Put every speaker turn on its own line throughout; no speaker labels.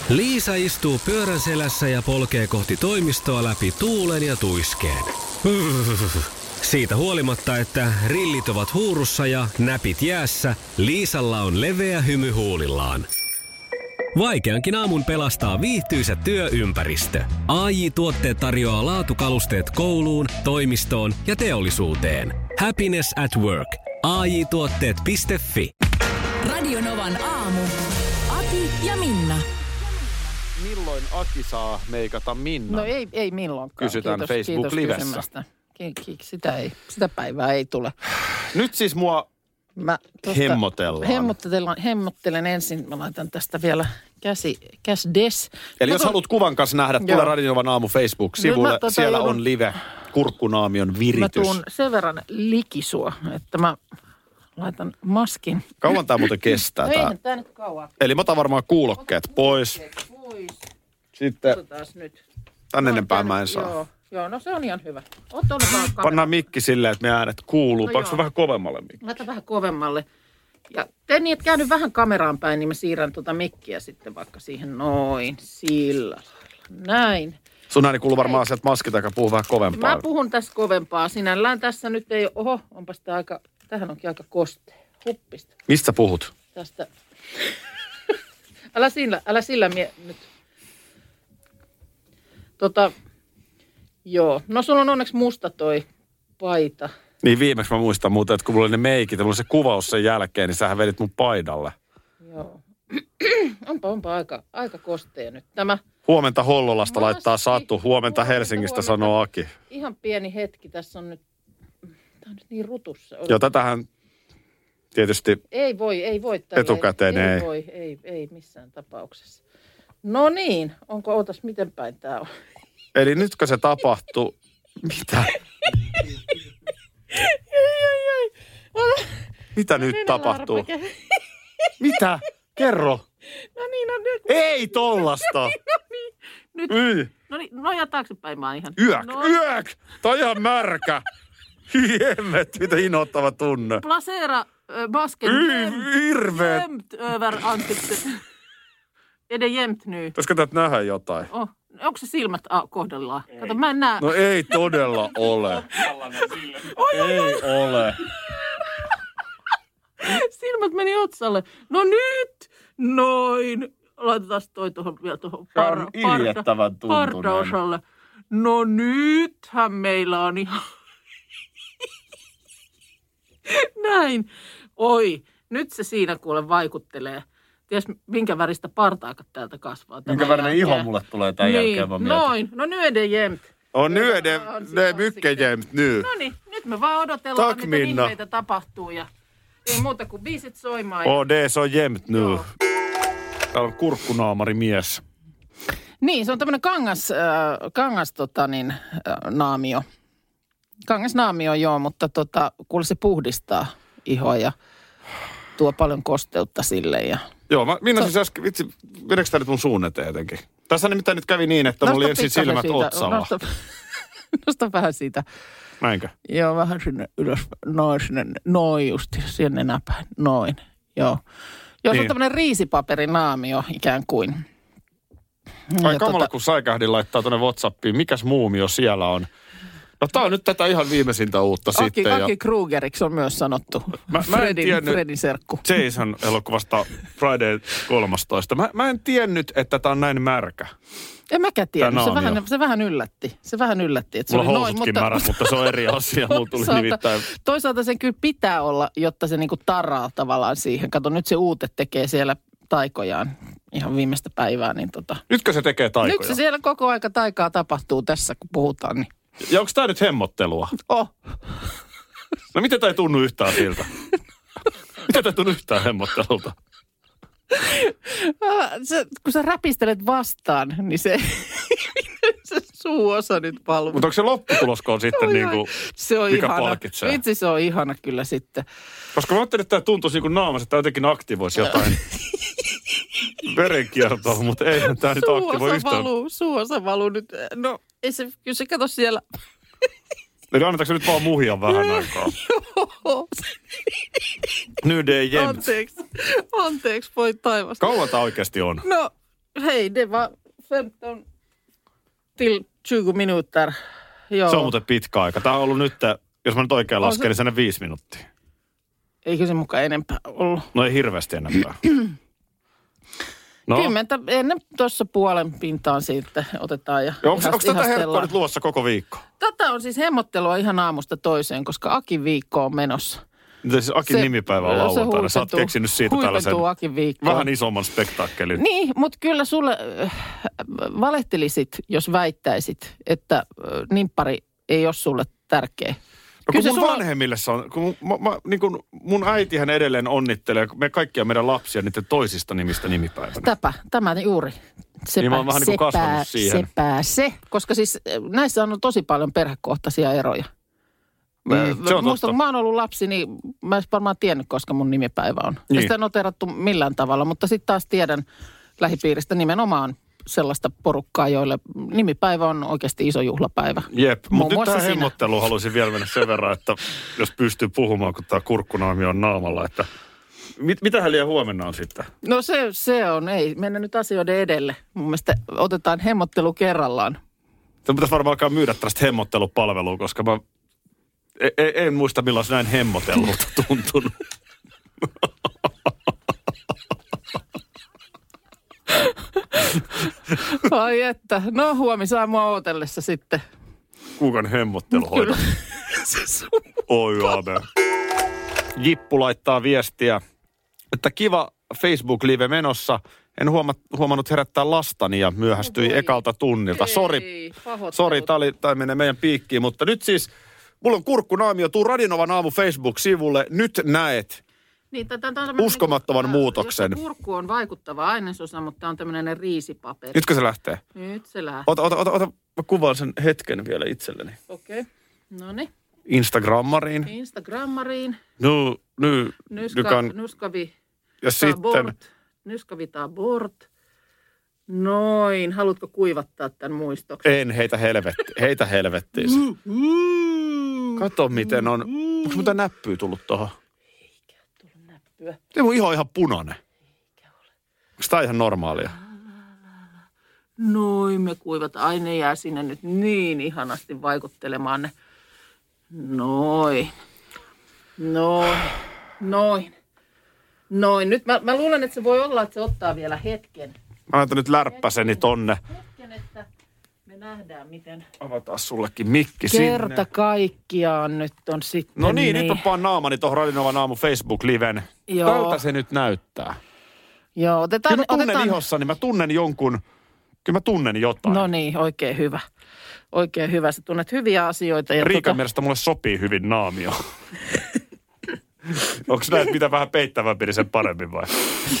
Liisa istuu pyörän selässä ja polkee kohti toimistoa läpi tuulen ja tuiskeen. Siitä huolimatta, että rillit ovat huurussa ja näpit jäässä, Liisalla on leveä hymy huulillaan. Vaikeankin aamun pelastaa viihtyisä työympäristö. AJ-tuotteet tarjoaa laatukalusteet kouluun, toimistoon ja teollisuuteen. Happiness at work. AJ-tuotteet.fi.
Radio Novan aamu. Ati ja Minna.
Milloin Aki saa meikata Minna?
No ei milloinkaan.
Kysytään Facebook-livessä.
Sitä päivää ei tule.
Nyt siis mua
Hemmottelen ensin. Mä laitan tästä vielä käsdes.
Eli jos haluat kuvan kanssa nähdä, tule Radio Novan aamu Facebook-sivulle. Siellä on live kurkkunaamion viritys.
Mä tuun sen verran likisua, että mä laitan maskin.
Kauan tää muuten kestää?
No eihän tää nyt kauan.
Eli mä otan varmaan kuulokkeet pois. Sitten
nyt.
Tänne enempää mä en saa.
Joo, no se on ihan hyvä.
Pannaan mikki silleen, että me äänet kuuluu.
No
Painko vähän kovemmalle mikki?
Laitan vähän kovemmalle. Ja teen niin, että käänny vähän kameraan päin, niin mä siirrän mikkiä sitten vaikka siihen noin sillä lailla. Näin.
Sun ääni kuuluu varmaan sieltä maskin takaa, puhuu vähän kovempaa.
Mä puhun tässä kovempaa. Sinällään tässä nyt ei ole, onpas tää aika, tähän onkin aika kostea. Huppista.
Mistä sä puhut?
Tästä. Älä sillä nyt. Joo. No sulla on onneksi musta toi paita.
Niin viimeksi mä muistan muuten, että kun mulla oli ne meikit ja mulla oli se kuvaus sen jälkeen, niin sähän vedit mun paidalle.
Joo. Onpa aika kostea nyt tämä.
Huomenta Hollolasta laittaa Satu. Huomenta Helsingistä sanoo Aki.
Ihan pieni hetki. Tässä on nyt, tää on nyt niin rutussa.
Joo, tätähän tietysti
ei voi
etukäteen
ei missään tapauksessa. No niin, ootas miten päin tää on?
Eli nytkö se tapahtuu? Mitä?
Ei.
Mitä nyt tapahtuu? Mitä? Kerro.
No niin, nyt.
Ei tollasta.
Nyt. No niin, noja taaksepäin mä ihan.
Yök! Tää on ihan märkä. Hiemet, mitä inhottava tunne.
Placera basket.
Hirveet.
Jämt över ansiktet. Är det jämt nu?
Pitäisikö täältä nähdä jotain?
Onko se silmät kohdallaan? Kato, mä en näe.
No ei todella ole. Ei ole.
Silmät meni otsalle. No nyt! Noin. Laitetaan toi vielä tuohon partaosalle. No nythän meillä on ihan... Näin. Oi, nyt se siinä kuule vaikuttelee. Ties minkä väristä partaakat täältä kasvaa.
Minkä värinen iho mulle tulee tämän jälkeen, mä mietin.
Noin. No nu är det jämt.
Nu är det mycket jämt nu.
No niin, nyt me vaan odotellaan, mitä ihmeitä tapahtuu ja ei muuta kuin biisit soimaan.
Det så jämt nu. Täällä on kurkkunaamari mies.
Niin, se on tämmöinen naamio. Kangasnaamio, joo, mutta kuule se puhdistaa ihoa ja tuo paljon kosteutta sille ja...
Joo, Minna siis äsken, vitsi, vedekö tää nyt mun suun eteen jotenkin? Tässä nimittäin nyt kävi niin, että mulla oli ensin silmät otsalla.
Nosta vähän siitä.
Näinkö?
Joo, vähän sinne ylös, noin just, siihen nenäpäin, noin, joo. Joo, se on tämmöinen riisipaperi-naamio ikään kuin.
Ai kamala, kun säikähdin laittaa tuonne WhatsAppiin, mikäs muumio siellä on? No tää on nyt tätä ihan viimeisintä uutta sitten.
Aki Krugeriksi on myös sanottu. Fredin serkku.
Jason elokuvasta Friday 13. Mä en tiennyt, että tää on näin märkä.
En mäkään tiennyt. Se vähän yllätti. Että
mulla on housutkin märät, mutta se on eri asia. Mulla tuli nimittäin.
Toisaalta sen kyllä pitää olla, jotta se niinku tarraa tavallaan siihen. Kato, nyt se uute tekee siellä taikojaan ihan viimeistä päivää. Niin
Nytkö se tekee taikoja?
Nyt se siellä koko aika taikaa tapahtuu tässä, kun puhutaan. Niin.
Ja onko tää nyt hemmottelua? No miten tää ei tunnu yhtään siltä? Miten tää ei tunnu yhtään hemmottelulta?
Kun sä räpistelet vastaan, niin se suuosa nyt palvuu.
Mutta onko se lopputulosko on sitten niinku,
se on
mikä
ihana.
palkitsee?
Vitsi, se on ihana kyllä sitten.
Koska mä ajattelin, että tää tuntuisi niin kuin naamassa, että tää jotenkin aktivoisi jotain verenkiertoa, mutta eihän tää nyt aktivoi yhtään.
Suuosa valuu nyt. No, ei se, kyllä se kato siellä.
Eli annetaanko nyt vaan muhia vähän aikaa?
Joo.
Nyt ei jämt.
Anteeksi, voi taivasta.
Kauan tää oikeasti on?
No, hei, det var 15 till 20 minuter. Joo.
Se on muuten pitkä aika. Tämä on ollut nyt, jos mä nyt oikein lasken, niin sen 5 minuuttia.
Eikö se mukaan enempää ollut?
No ei hirveästi enempää. No.
10 ennen tuossa puolen pintaan sitten otetaan ja
Onko tätä herkkoa nyt luossa koko viikko?
Tätä on siis hemmottelua ihan aamusta toiseen, koska Akin viikko on menossa.
Siis Akin nimipäivä on lauantaina. Sä oot keksinyt siitä tällaisen vähän isomman spektaakkelin.
Niin, mutta kyllä sulle valehtelisit, jos väittäisit, että nimppari ei ole sulle tärkeä.
No kun mun vanhemmille on, kun niin kun mun äitihän edelleen onnittelee me kaikkia meidän lapsia niiden toisista nimistä nimipäivänä. Tämä juuri. Niin mä oon vähän niin kuin kasvanut siihen.
Se, koska siis näissä on tosi paljon perhekohtaisia eroja.
Se on
muistan, kun mä oon ollut lapsi, niin mä en varmaan tiennyt, koska mun nimipäivä on. Niin. Ja sitä ei noterattu millään tavalla, mutta sitten taas tiedän lähipiiristä nimenomaan sellaista porukkaa, joille nimipäivä on oikeasti iso juhlapäivä.
Jep, mutta nyt tähän hemmotteluun haluaisin vielä mennä sen verran, että jos pystyy puhumaan, kun tämä kurkkunaami on naamalla, että mitähän liian huomenna on sitten?
No se on, ei mennä nyt asioiden edelle. Mun mielestä otetaan hemmottelu kerrallaan.
Se pitäisi varmaan alkaa myydä tällaista hemmottelupalvelua, koska mä en muista milloin se näin hemmotellulta tuntunut.
Ai että, no huomisaamua ootellessa sitten.
Kuukan hemmotteluhoito. Oi aamen. Jippu laittaa viestiä, että kiva Facebook-live menossa. En huomannut herättää lastani ja myöhästyi ekalta tunnilta. Sori, tämä menee meidän piikkiin, mutta nyt siis mulla on kurkkunaamio. Tuu Radinovan aamu Facebook-sivulle. Nyt näet
niin,
uskomattoman muutoksen.
Kurkku on vaikuttava ainesosa, mutta tämä on tämmöinen riisipaperi.
Nytkö se lähtee?
Nyt se lähtee.
Ota, mä kuvaan sen hetken vielä itselleni.
Okei, no niin.
Instagrammariin. No,
Nuskavi.
Ja sitten.
Nuskavi taa bort. Noin. Haluatko kuivattaa tämän muistoksen?
En, heitä helvettiin. Kato miten on. Onko mitä näppyä tullut tohon?
Eikä tullut näppyä.
Ei mun iho on ihan punainen. Eikä ole. Onko tää ihan normaalia?
Noin, me kuivataan. Ai ne jää sinne nyt niin ihanasti vaikuttelemaan ne. Noin. Nyt mä luulen, että se voi olla, että se ottaa vielä hetken.
Mä laitan nyt lärppäseni tonne.
Hetken, että me nähdään, miten.
Avataan sullekin mikki sinne.
Kerta kaikkiaan nyt on sitten.
No niin, nyt mä paan naamani tuohon Radinovan aamu Facebook-liven.
Joo.
Tältä se nyt näyttää.
Joo, otetaan.
Kyllä mä tunnen ihossani, mä tunnen jonkun. Kyllä mä tunnen jotain.
No niin, oikein hyvä. Oikein hyvä. Sä tunnet hyviä asioita. Ja
Riikan mielestä mulle sopii hyvin naamio. Onko näet mitä vähän peittävämpi, niin sen paremmin vai?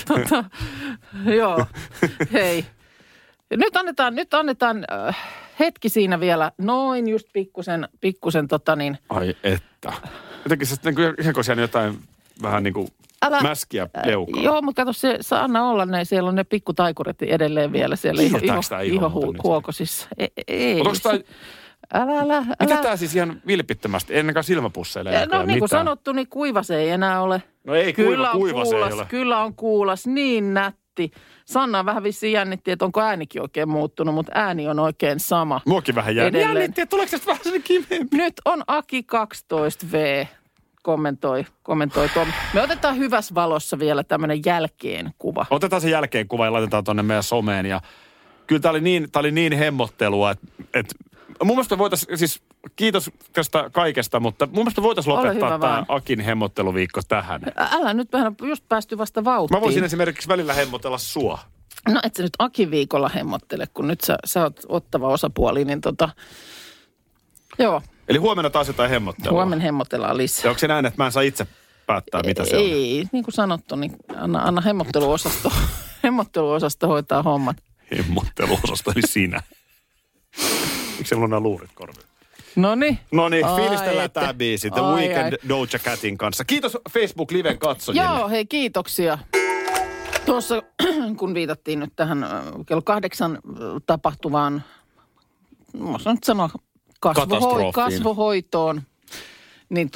Joo, hei. Nyt annetaan hetki siinä vielä. Noin just pikkusen
Ai että. Jotenkin se ihan kun siellä jotain vähän niin kuin mäskiä leukaa.
Joo, mutta kato, se anna olla ne. Siellä on ne pikkutaikurit edelleen vielä siellä ihohuokosissa. Ei. Älä.
Mitä tää siis ihan vilpittömästi? Ennenkaan silmäpusseilla ei
no niin kuin sanottu, niin kuiva se ei enää ole.
No ei kuiva se ei ole.
Kyllä on kuulas, niin nätti. Sanna vähän vissiin jännitti, että onko äänikin oikein muuttunut, mutta ääni on oikein sama.
Muakin vähän jännitti, että tuleeko se vähän sellainen kimeempi?
Nyt on Aki 12V. Kommentoi tuo. Me otetaan hyvässä valossa vielä tämmöinen jälkeenkuva.
Otetaan se jälkeenkuva ja laitetaan tuonne meidän someen. Ja kyllä tää oli niin hemmottelua, että mun mielestä voitaisiin, siis kiitos tästä kaikesta, mutta mun mielestä voitaisiin lopettaa tämä Akin hemmotteluviikko tähän.
Älä nyt vähän just päästy vasta vauhtiin.
Mä voisin esimerkiksi välillä hemmotella sua.
No et sä nyt Akin viikolla hemmottele, kun nyt sä oot ottava osapuoli, niin joo.
Eli huomenna taas jotain hemmottelua.
Huomenna hemmotellaan lisää.
Ja onko se näin, että mä en saa itse päättää, mitä se on?
Ei, niin kuin sanottu, niin anna hemmotteluosasto hoitaa hommat.
Hemmotteluosasto, eli sinä. Miksi siellä on nämä luurit korvilla?
Noniin,
fiilistellään tämä biisi The Weeknd Doja Catin kanssa. Kiitos Facebook-liven katsojille.
Joo, hei kiitoksia. Tuossa kun viitattiin nyt tähän kello 8 tapahtuvaan, mä sanon nyt sanoa, kasvohoitoon, niin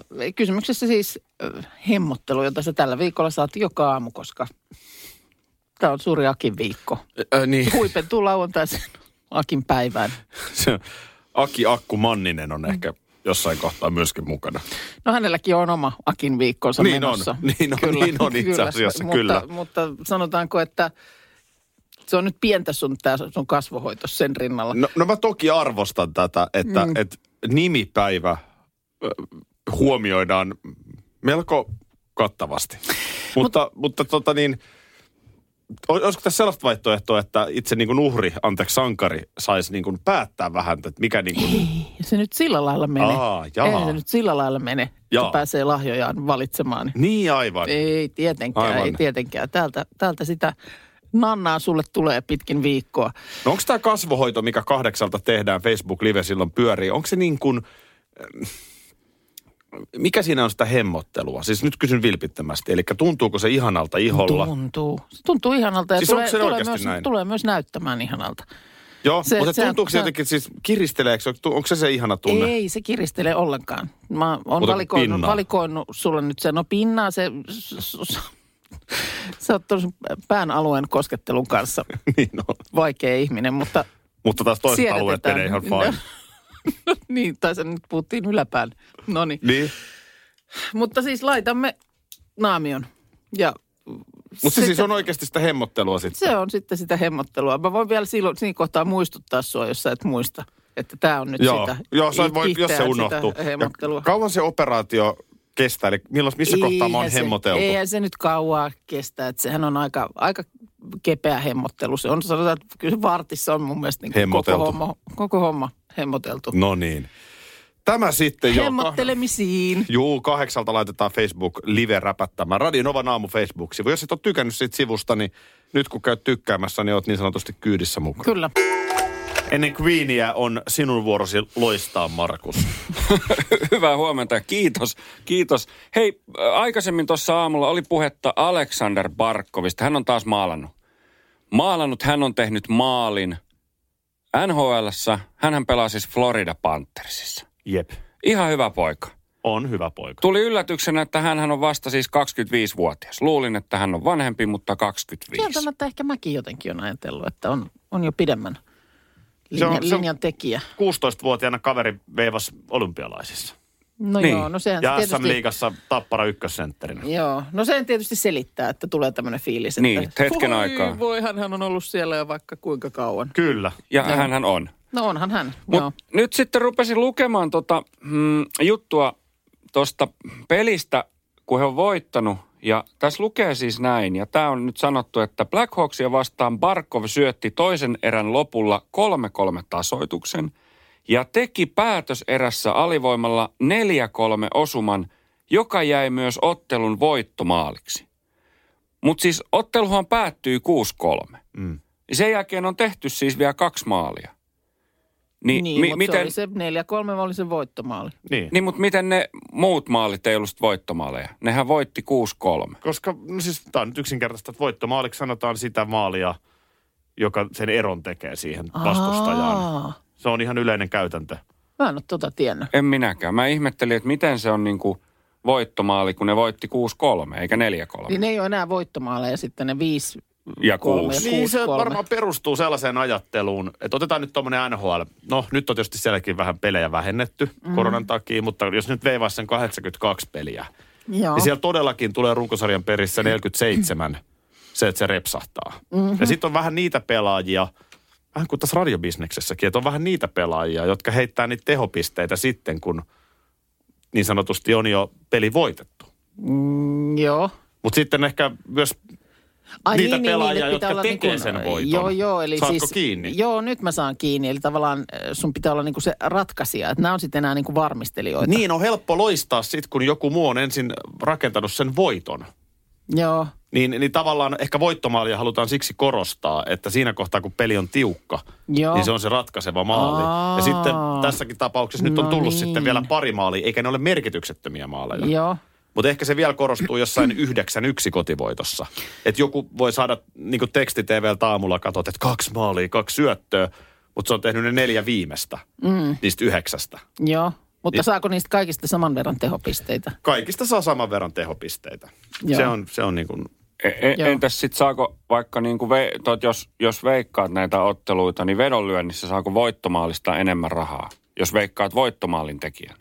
kysymyksessä siis hemmottelu, jota sä tällä viikolla saat joka aamu, koska Tämä on suuri Akin viikko.
Niin.
Huipentuu lauantaisen Akin päivään.
Se Aki Akku Manninen on ehkä jossain kohtaa myöskin mukana.
No hänelläkin on oma Akin viikkonsa menossa.
Niin on itse asiassa, kyllä.
Mutta sanotaanko, että se on nyt pientä sun kasvohoito sen rinnalla.
No mä toki arvostan tätä, että nimipäivä huomioidaan melko kattavasti. Mutta olisiko tässä sellaista vaihtoehtoa, että itse niin kuin sankari, saisi niin kuin päättää vähän, että mikä niin kuin...
Ei se nyt sillä lailla mene. Ei se nyt sillä lailla mene, että pääsee lahjojaan valitsemaan.
Niin aivan.
Ei tietenkään. Täältä sitä nannaa sulle tulee pitkin viikkoa.
No onko tämä kasvohoito, mikä 8 tehdään, Facebook Live silloin pyörii, onko se niin kuin... Mikä siinä on sitä hemmottelua? Siis nyt kysyn vilpittömästi. Eli tuntuuko se ihanalta iholla?
Tuntuu. Se tuntuu ihanalta ja
siis
tulee myös näyttämään ihanalta.
Joo, mutta tuntuuko se jotenkin, siis kiristeleekö, onko se ihana tunne?
Ei se kiristele ollenkaan. Mä oon valikoinut sulle nyt sen. No pinnaa se, sä oot tuossa pään alueen koskettelun kanssa
niin on.
Vaikea ihminen, mutta...
Mutta taas toiset alueet menee ihan fine.
Niin, tai se nyt puhuttiin yläpään. Noniin.
Niin.
Mutta siis laitamme naamion.
Mutta se siis on oikeasti sitä hemmottelua sitten.
Se on sitten sitä hemmottelua. Mä voin vielä siinä kohtaa muistuttaa sua, jos sä et muista, että tämä on nyt sitä.
Joo, jos se unohtuu. Kauan se operaatio kestää? Eli missä kohtaa mä oon hemmoteltu?
Eihän se nyt kauaa kestää. Että sehän on aika kepeä hemmottelu. Se on, sanotaan, että kyllä vartissa on mun mielestä niin koko homma hemmoteltu.
No niin. Tämä sitten jo...
Hemmottelemisiin.
8 laitetaan Facebook Live räpättämään. Radio Novan aamu Facebook-sivu. Jos et ole tykännyt siitä sivusta, niin nyt kun käyt tykkäämässä, niin oot niin sanotusti kyydissä mukana.
Kyllä.
Ennen Queenia on sinun vuorosi loistaa, Markus.
Hyvää huomenta ja kiitos. Hei, aikaisemmin tuossa aamulla oli puhetta Alexander Barkovista. Hän on taas maalannut. Hän on tehnyt maalin NHL:ssä. Hänhän pelaa siis Florida Panthersissa.
Jep.
Ihan hyvä poika.
On hyvä poika.
Tuli yllätyksenä, että hän on vasta siis 25-vuotias. Luulin, että hän on vanhempi, mutta 25.
Kieltämättä ehkä mäkin jotenkin on ajatellut, että on jo pidemmän linjan tekijä.
16-vuotiaana kaveri veivasi olympialaisissa.
No niin. Joo, no sehän
ja
tietysti...
SM-liigassa Tappara ykkössentterinä.
Joo, no sen tietysti selittää, että tulee tämmöinen fiilis. Että
niin, hetken aikaa.
Hän on ollut siellä jo vaikka kuinka kauan.
Kyllä.
Ja hänhän on.
No onhan hän,
joo. Nyt sitten rupesin lukemaan juttua tuosta pelistä, kun he on voittanut. Ja tässä lukee siis näin, ja tämä on nyt sanottu, että Blackhawksia vastaan Barkov syötti toisen erän lopulla 3-3 tasoituksen ja teki päätöserässä alivoimalla 4-3 osuman, joka jäi myös ottelun voittomaaliksi. Mutta siis otteluhan päättyi 6-3. Sen jälkeen on tehty siis vielä 2 maalia.
Mutta miten... se oli se 4-3 oli se voittomaali.
Niin, mutta miten ne muut maalit ei ollut voittomaaleja? Nehän voitti 6-3.
Koska, no siis tämä on nyt yksinkertaista, että voittomaaliksi sanotaan sitä maalia, joka sen eron tekee siihen vastustajaan. Se on ihan yleinen käytäntö.
Mä en ole tiennyt.
En minäkään. Mä ihmettelin, että miten se on niinku voittomaali, kun ne voitti 6-3, eikä 4-3.
Niin ne ei ole enää voittomaaleja sitten ne 5
ja 6.
Niin se varmaan perustuu sellaiseen ajatteluun, että otetaan nyt tuommoinen NHL. No nyt on tietysti sielläkin vähän pelejä vähennetty koronan takia, mutta jos nyt veivaisi sen 82 peliä, niin siellä todellakin tulee runkosarjan perissä 47 se, että se repsahtaa. Ja sitten on vähän niitä pelaajia, vähän kuin tässä radiobisneksessäkin, että on vähän niitä pelaajia, jotka heittää niitä tehopisteitä sitten, kun niin sanotusti on jo peli voitettu.
Joo.
Mutta sitten ehkä myös niitä pelaajia, jotka tekee sen voiton.
Joo, eli
saatko kiinni?
Joo, nyt mä saan kiinni. Eli tavallaan sun pitää olla niinku se ratkaisija, että nämä on sitten enää niinku varmistelijoita.
Niin, on helppo loistaa sitten, kun joku muu on ensin rakentanut sen voiton.
Joo.
Niin tavallaan ehkä voittomaalia halutaan siksi korostaa, että siinä kohtaa, kun peli on tiukka, niin se on se ratkaiseva maali. Ja sitten tässäkin tapauksessa nyt on tullut sitten vielä pari maalia, eikä ne ole merkityksettömiä maaleja.
Joo.
Mutta ehkä se vielä korostuu jossain 9-1 kotivoitossa. Että joku voi saada, niin kuin teksti-TV:ltä aamulla katsot, että 2 maalia, 2 syöttöä, mutta se on tehnyt ne 4 viimeistä, niistä 9.
Joo, mutta saako niistä kaikista saman verran tehopisteitä?
Kaikista saa saman verran tehopisteitä. Se on niin kuin
Entäs sitten saako vaikka niinku jos veikkaat näitä otteluita, niin vedonlyönnissä saako voittomaalista enemmän rahaa, jos veikkaat voittomaalin tekijän?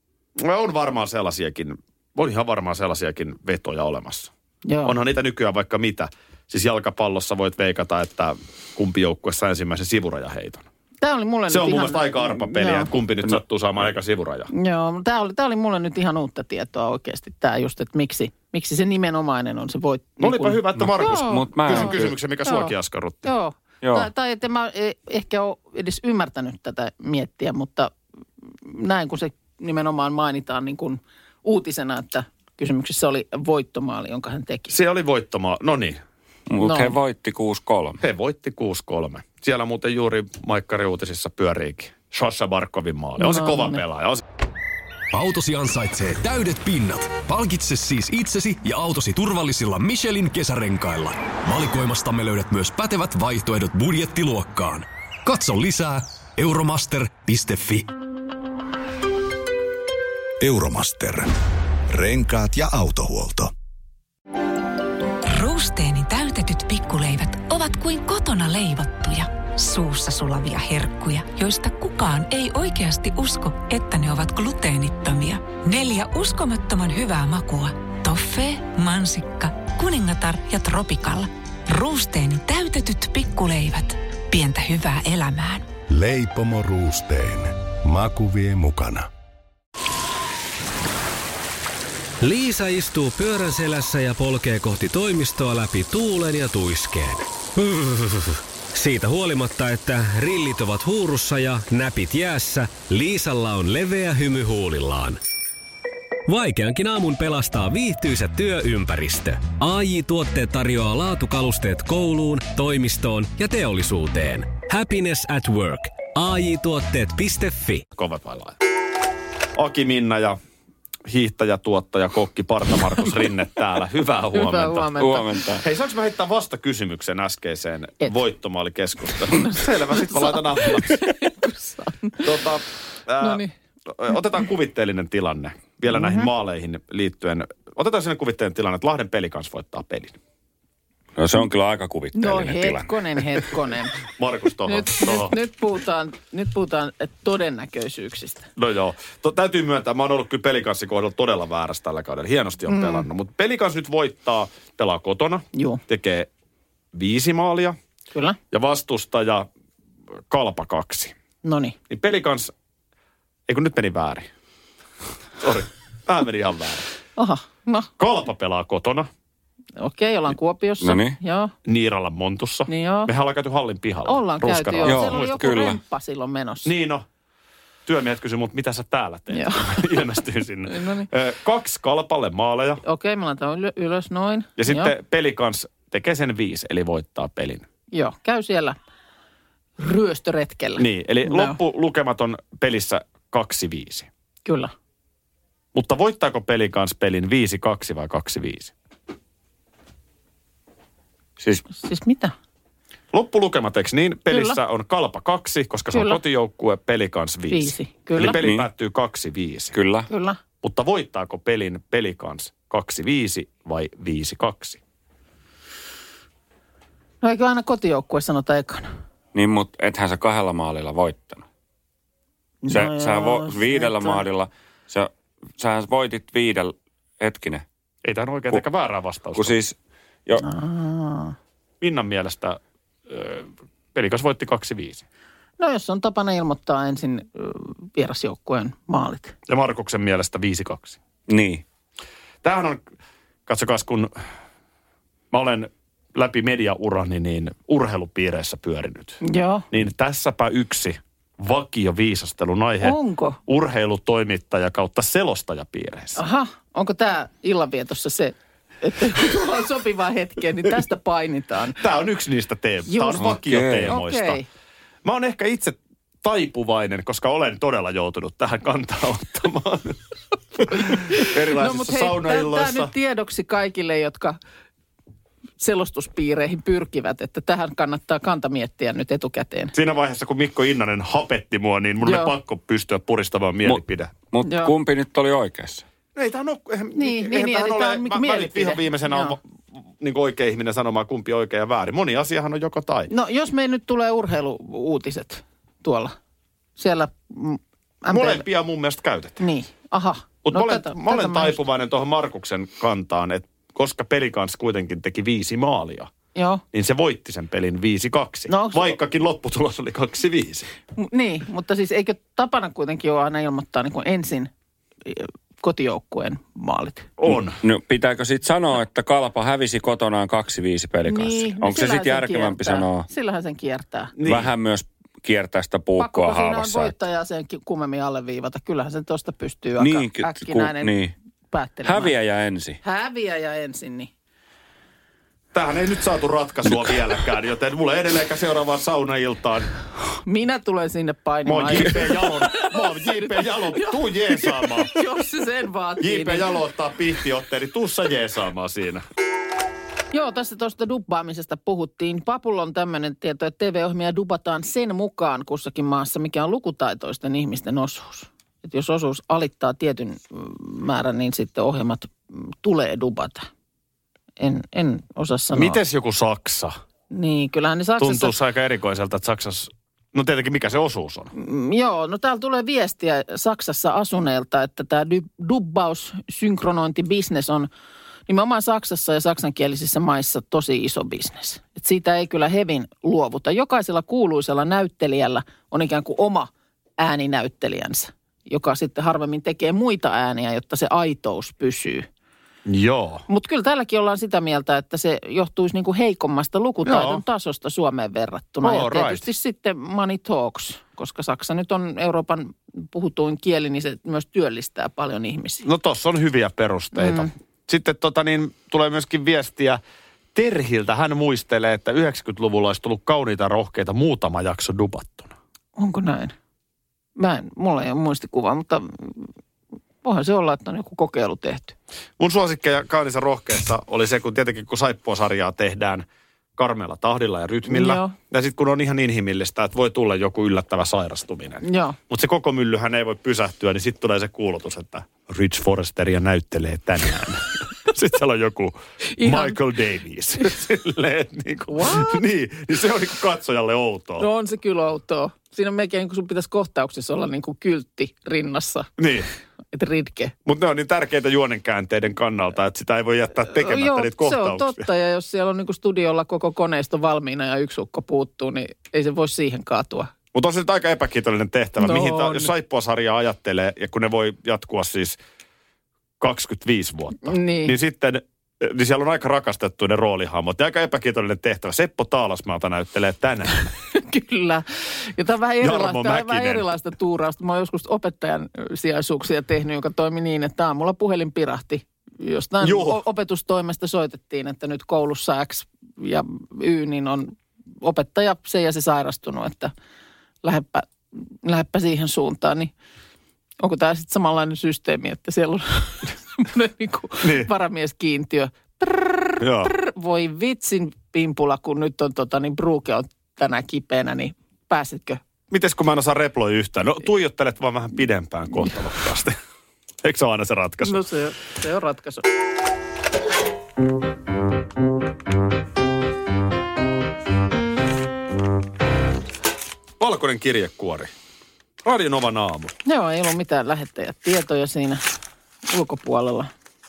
On ihan varmaan sellaisiakin vetoja olemassa.
Joo.
Onhan niitä nykyään vaikka mitä. Siis jalkapallossa voit veikata, että kumpi joukkue saa ensimmäisen sivurajaheiton.
Tämä oli mulle
Se
nyt
on mun
ihan...
mielestä aika arpapeliä, että kumpi nyt sattuu saamaan eka sivuraja.
Joo, tämä oli mulle nyt ihan uutta tietoa oikeasti. Tämä just, että miksi se nimenomainen on se voit...
Olipa hyvä, että Markus kysyn kysymyksen, mikä suakin askarrutti.
Joo. Tai että mä ehkä ole edes ymmärtänyt tätä miettiä, mutta näin kun se nimenomaan mainitaan niin kuin uutisena, että kysymyksessä oli voittomaali, jonka hän teki.
Se oli voittomaali, no niin.
Mutta he voitti 6-3.
He voitti 6-3. Siellä muuten juuri Maikkari uutisissa pyöriikin. Sasha Barkovin maali. On se kova pelaaja.
Autosi ansaitsee täydet pinnat. Palkitse siis itsesi ja autosi turvallisilla Michelin kesärenkailla. Valikoimastamme löydät myös pätevät vaihtoehdot budjettiluokkaan. Katso lisää euromaster.fi.
Euromaster. Renkaat ja autohuolto.
Ruusteeni täytetyt pikkuleivät ovat kuin kotona leivottuja, suussa sulavia herkkuja, joista kukaan ei oikeasti usko, että ne ovat gluteenittomia. 4 uskomattoman hyvää makua. Toffee, mansikka, kuningatar ja tropikalla. Ruusteeni täytetyt pikkuleivät. Pientä hyvää elämään.
Leipomo Ruusteen. Maku vie mukana.
Liisa istuu pyörän selässä ja polkee kohti toimistoa läpi tuulen ja tuiskeen. Siitä huolimatta, että rillit ovat huurussa ja näpit jäässä, Liisalla on leveä hymy huulillaan. Vaikeankin aamun pelastaa viihtyisä työympäristö. AJ-tuotteet tarjoaa laatukalusteet kouluun, toimistoon ja teollisuuteen. Happiness at work. AJ-tuotteet.fi.
Kova pelaaja. Aki Minna ja hiihtäjä, tuottaja, kokki, Parta Markus Rinne täällä. Hyvää huomenta.
Huomenta.
Hei, saanko mä heittää vasta kysymyksen äskeiseen voittomaalikeskusteluun? Selvä, sit mä laitan apulaksi. Otetaan kuvitteellinen tilanne vielä näihin maaleihin liittyen. Otetaan sinne kuvitteellinen tilanne, että Lahden Pelikans voittaa pelin.
No se on kyllä aika kuvitteellinen tilanne.
Hetkonen.
Markus tohon.
Nyt puhutaan todennäköisyyksistä.
No joo. Täytyy myöntää, mä oon ollut kyllä Pelikanssin kohdalla todella väärässä tällä kaudella. Hienosti on pelannut. Mutta Pelikans nyt voittaa, pelaa kotona.
Joo.
Tekee 5 maalia.
Kyllä.
Ja vastustaja Kalpa 2.
Noniin.
Niin Pelikans, ei kun nyt meni väärin. Sori, vähän meni ihan väärin.
Aha, no.
Kalpa pelaa kotona.
Okei, ollaan Kuopiossa.
Noniin.
Joo.
Niiralan Montussa.
Niin joo.
Mehän ollaan käyty hallin pihalla.
Ollaan käyty, joo. Siellä oli joku
kyllä.
remppa silloin menossa.
Niin no. Työmiehet kysyi mut, mitä sä täällä teet?
Joo.
Ilmestyin sinne.
Noniin.
2 Kalpalle maaleja.
Okei, mä laitan ylös noin.
Ja sitten Pelikans tekee sen 5, eli voittaa pelin.
Joo, käy siellä ryöstöretkellä.
Niin, eli loppulukemat on pelissä 2-5.
Kyllä.
Mutta voittaako Pelikans pelin 5-2 vai 2-5?
Siis mitä?
Loppulukemat, eikö niin? Pelissä
Kyllä.
on Kalpa 2, koska se on
Kyllä.
kotijoukkue, Pelikans 5.
5, kyllä.
Eli peli
Niin.
päättyy 2-5.
Kyllä.
Kyllä.
Mutta voittaako pelin Pelikans 2-5 vai 5-2?
No eikö aina kotijoukkue sanota ekana?
Niin, mutta ethän sä 2 maalilla voittanut. Viidellä maalilla, sähän voitit 5, hetkinen.
Ei tämä oikein eikä väärää vastausta.
Kun siis, jo,
Minnan mielestä Pelikas voitti 2-5.
No jos on tapana ilmoittaa ensin vierasjoukkueen maalit.
Ja Markuksen mielestä 5-2.
niin.
Tämähän on, katsokas kun mä olen läpi mediaurani niin urheilupiireissä pyörinyt.
Joo.
Niin tässäpä yksi vakio viisastelun aihe.
Onko?
Urheilutoimittaja kautta selostajapiireissä.
Aha, onko tämä illanvietossa se, että kun tullaan sopivaan hetkeen, niin tästä painitaan.
Tämä on yksi niistä teemoista. Tämä on vakioteemoista.
Okei.
Mä oon ehkä itse taipuvainen, koska olen todella joutunut tähän kantaa ottamaan. Erilaisissa saunailloissa.
Tämä nyt tiedoksi kaikille, jotka selostuspiireihin pyrkivät, että tähän kannattaa kanta miettiä nyt etukäteen.
Siinä vaiheessa, kun Mikko Innanen hapetti mua, niin mun oli pakko pystyä puristamaan mielipide.
Mutta kumpi nyt oli oikeassa?
Ei tämä ole...
Niin,
mä nyt
mielipide.
viimeisenä on niin oikea ihminen sanomaan, kumpi oikein ja väärin. Moni asiahan on joko tai.
No jos me nyt tulee urheiluuutiset tuolla, siellä
Molempia mun mielestä käytetään.
Niin, aha.
Mutta mä olen taipuvainen tuohon Markuksen kantaan, että koska Pelicans kuitenkin teki 5 maalia,
joo.
Niin se voitti sen pelin 5-2, vaikkakin lopputulos oli 2-5.
Niin, mutta siis eikö tapana kuitenkin ole aina ilmoittaa niin kuin ensin kotijoukkueen maalit?
On.
No pitääkö sitten sanoa, että Kalpa hävisi kotonaan 2-5 Pelicansiin?
Niin,
onko se sitten järkevämpi sanoa?
Sillähän sen kiertää.
Niin. Vähän myös kiertää sitä puukkoa haavassa.
Pakko siinä on voittajaa sen kummemmin alleviivata. Kyllähän sen tuosta pystyy aika äkkinäinen päättelemään. Häviäjä ensin, niin.
Tähän ei nyt saatu ratkaisua vieläkään, joten mulle edelleenkä seuraavaan saunailtaan.
Minä tulen sinne painimaan.
Mä oon J.P. Jalon, tuu jeesaamaan.
Jos se sen vaatii.
J.P. Jalo ottaa pihtiotteen, niin tuu sä jeesaamaan siinä.
Joo, tässä tuosta dubbaamisesta puhuttiin. Papulla on tämmöinen tieto, että TV-ohjelmia dubataan sen mukaan kussakin maassa, mikä on lukutaitoisten ihmisten osuus. Että jos osuus alittaa tietyn määrän, niin sitten ohjelmat tulee dubata. En osaa sanoa.
Mites joku Saksa?
Niin, kyllähän ne Saksassa...
Tuntuu aika erikoiselta, että Saksassa... No tietenkin mikä se osuus on?
Joo, no täällä tulee viestiä Saksassa asuneelta, että tämä dubbaus, synkronointibisnes on nimenomaan Saksassa ja saksankielisissä maissa tosi iso bisnes. Et siitä ei kyllä hevin luovuta. Jokaisella kuuluisella näyttelijällä on ikään kuin oma ääninäyttelijänsä, joka sitten harvemmin tekee muita ääniä, jotta se aitous pysyy.
Joo.
Mutta kyllä täälläkin ollaan sitä mieltä, että se johtuisi niinku heikommasta lukutaidon tasosta Suomeen verrattuna. Ja tietysti sitten money talks, koska saksa nyt on Euroopan puhutuin kieli, niin se myös työllistää paljon ihmisiä.
No tossa on hyviä perusteita. Sitten tulee myöskin viestiä Terhiltä. Hän muistelee, että 90-luvulla olisi tullut kauniita rohkeita muutama jakso dubattuna.
Onko näin? Mulla ei ole muistikuvaa, mutta... Voihan se olla, että on joku kokeilu tehty.
Mun suosikkeja kaunissa rohkeassa oli se, kun tietenkin kun Saippua-sarjaa tehdään karmealla tahdilla ja rytmillä. Joo. Ja sitten kun on ihan inhimillistä, että voi tulla joku yllättävä sairastuminen. Mutta se koko myllyhän ei voi pysähtyä, niin sitten tulee se kuulutus, että Rich Forresteria näyttelee tänään. Sitten siellä on joku Michael Davies. Silleen, niin se on niin katsojalle outoa.
No on se kyllä outoa. Siinä on melkein, kun sun pitäisi kohtauksessa olla niin kuin kyltti rinnassa.
Niin.
Että ridke.
Mutta ne on niin tärkeitä juonenkäänteiden kannalta, että sitä ei voi jättää tekemättä niitä kohtauksia.
Se on totta. Ja jos siellä on niin kuin studiolla koko koneisto valmiina ja yksi ukko puuttuu, niin ei se voi siihen kaatua.
Mutta on se nyt aika epäkiitollinen tehtävä. Jos Saippua-sarjaa ajattelee, ja kun ne voi jatkua siis 25 vuotta, niin sitten... Niin siellä on aika rakastettu ne roolihahmot. Ja aika epäkiitollinen tehtävä. Seppo Taalasmaalta näyttelee tänään.
Kyllä. Ja tämä on vähän erilaista tuurausta. Mä oon joskus opettajan sijaisuuksia tehnyt, joka toimi niin, että aamulla puhelin pirahti. Jostain opetustoimesta soitettiin, että nyt koulussa X ja Y, niin on opettaja se ja se sairastunut, että lähdepä siihen suuntaan. Niin onko tämä sitten samanlainen systeemi, että siellä on... niin. Varamieskiintiö. Voi vitsin pimpula, kun nyt on Bruke on tänään kipeänä, niin pääsetkö?
Mites kun mä en osaa reploi yhtään? No tuijottelet vaan vähän pidempään kohtalokkaasti. Eikö se ole aina se ratkaisu?
No se on ratkaisu.
Valkoinen kirjekuori. Radio Novan aamu.
Joo, ei ollut mitään lähettäjätietoja siinä ulkopuolella.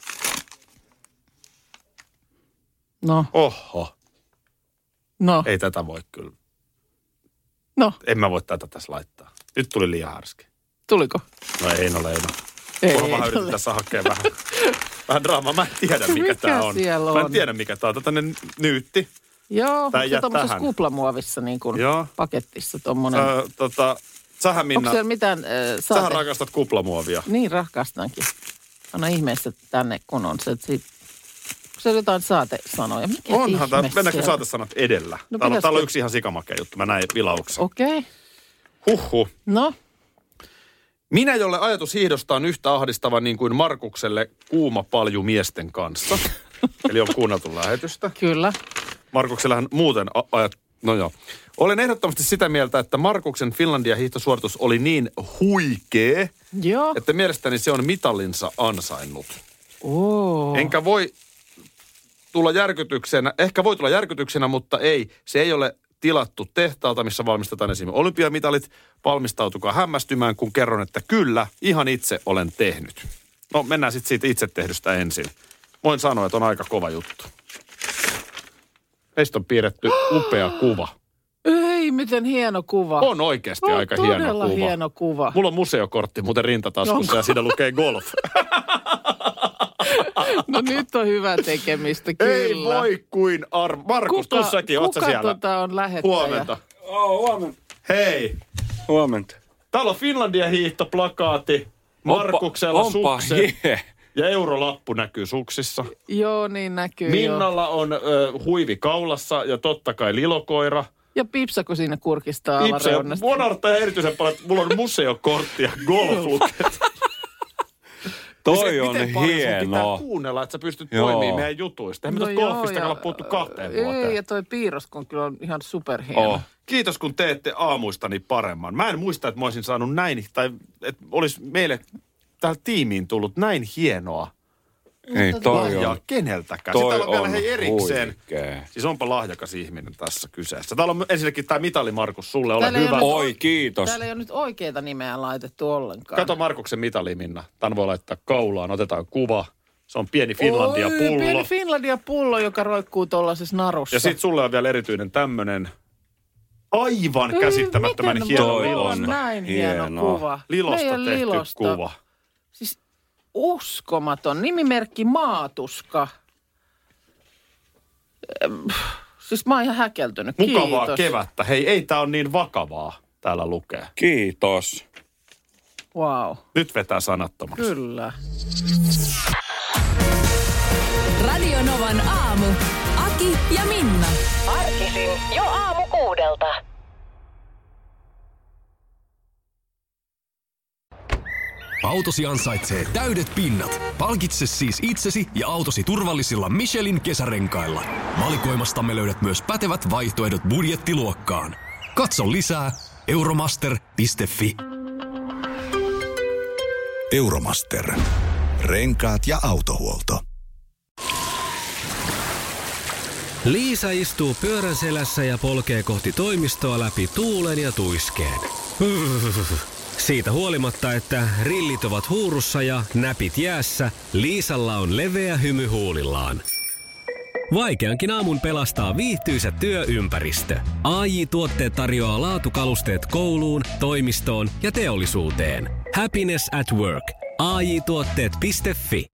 No.
Oho.
No.
Ei tätä voi kyllä.
No.
En mä voi tätä tässä laittaa. Nyt tuli liian härski.
Tuliko?
No ei ole. Mä yritän tässä hakea vähän draamaa. Mä en tiedä mikä tää on. Mä en tiedä mikä tää on. Tällainen nyytti.
Joo, se on tommosessa kuplamuovissa niin kuin pakettissa tommonen.
Sähän Minna,
onko siellä mitään
sähän rakastat kuplamuovia.
Niin rakastankin. Anna ihmeessä tänne, kun on se, että se on jotain saatesanoja. Mikä
onhan tämä, mennäänkö saatesanat edellä? No, täällä on yksi ihan sikamakea juttu, mä näin vilauksen.
Okei.
Huhhuh.
No?
Minä, jolle ajatus hiihdosta on yhtä ahdistava niin kuin Markukselle kuuma palju miesten kanssa. Eli on kuunneltu lähetystä.
Kyllä.
Markuksellähän muuten no joo. Olen ehdottomasti sitä mieltä, että Markuksen Finlandia-hiihtosuoritus oli niin huikea, että mielestäni se on mitallinsa ansainnut.
Oh.
Enkä voi tulla järkytyksenä, ehkä voi tulla järkytyksenä, mutta ei. Se ei ole tilattu tehtaalta, missä valmistetaan esimerkiksi olympiamitalit. Valmistautukaa hämmästymään, kun kerron, että kyllä, ihan itse olen tehnyt. No, mennään sitten siitä itse tehdystä ensin. Voin sanoa, että on aika kova juttu. Meistä on piirretty upea kuva.
Ei, miten hieno kuva.
On oikeasti aika hieno kuva.
Todella hieno kuva.
Mulla on museokortti muuten rintataskussa ja siinä lukee golf.
No nyt on hyvä tekemistä, kyllä.
Ei voi kuin Markus, tussakin, oot sä siellä?
Kuka on lähettäjä?
Huomenta.
Huomenta.
Hei.
Huomenta.
Täällä on Finlandia hiihtoplakaati, Markuksella sukset ja eurolappu näkyy suksissa.
Joo, niin näkyy.
Minnalla on huivi kaulassa ja totta kai lilokoira.
Ja Pipsa, kun siinä kurkistaa
Pipsa,
alareunasta.
mua naurattaa erityisen paljon, että mulla on museokortti ja golfluket.
Toi on
miten paljon sun pitää
hienoa.
kuunnella, että sä pystyt toimimaan meidän jutuista. Eihän me golfista olla puhuttu 2 vuoteen.
Ei, ja toi piirros kun kyllä on ihan superhieno.
Kiitos, kun teette aamuistani paremman. Mä en muista, että mä olisin saanut näin, tai että olisi meille tähän tiimiin tullut näin hienoa
Ei, toi
lahjaa
on.
keneltäkään.
Toi
Sitten täällä on vielä
on
erikseen.
huikea.
Siis onpa lahjakas ihminen tässä kyseessä. Täällä on ensinnäkin tämä mitali, Markus, sulle. Ole hyvä.
Oi, kiitos.
Täällä ei ole nyt oikeita nimeä laitettu ollenkaan.
Kato Markuksen mitali, Minna. Tän voi laittaa kaulaan. Otetaan kuva. Se on pieni Finlandia-pullo.
Pieni Finlandia-pullo, joka roikkuu tuollaisessa narussa.
Ja sitten sulle on vielä erityinen tämmönen aivan käsittämättömän hieno lilosta.
Näin hieno kuva.
Lilosta
Meidän
tehty
lilosta.
kuva.
Siis uskomaton. Nimimerkki Maatuska. Siis mä oon ihan häkeltynyt.
Mukavaa
Kiitos.
kevättä. Hei, ei tää on niin vakavaa. Täällä lukee.
Kiitos.
Wow.
Nyt vetää sanattomaksi.
Kyllä.
Radio Novan aamu. Aki ja Minna.
Arkisin jo aamu 6:00.
Autosi ansaitsee täydet pinnat. Palkitse siis itsesi ja autosi turvallisilla Michelin kesärenkailla. Valikoimastamme löydät myös pätevät vaihtoehdot budjettiluokkaan. Katso lisää euromaster.fi.
Euromaster. Renkaat ja autohuolto.
Liisa istuu pyörän selässä ja polkee kohti toimistoa läpi tuulen ja tuiskeen. Siitä huolimatta, että rillit ovat huurussa ja näpit jäässä, Liisalla on leveä hymy huulillaan. Vaikeankin aamun pelastaa viihtyisä työympäristö. AJ-tuotteet tarjoaa laatukalusteet kouluun, toimistoon ja teollisuuteen. Happiness at work. AJ-tuotteet.fi